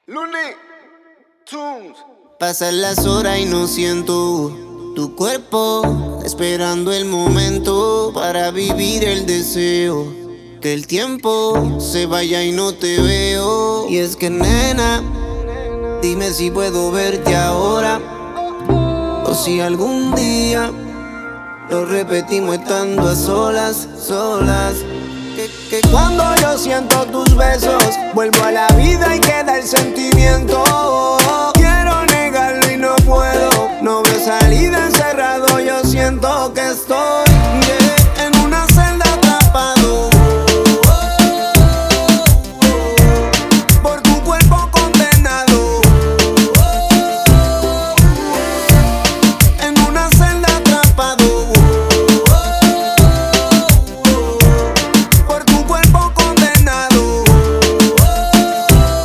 Looney Tunes. Pasan las horas y no siento tu cuerpo, esperando el momento para vivir el deseo. Que el tiempo se vaya y no te veo. Y es que nena, dime si puedo verte ahora, o si algún día lo repetimos estando a solas, solas. Que cuando yo siento tus besos, vuelvo a la vida y queda el sentimiento.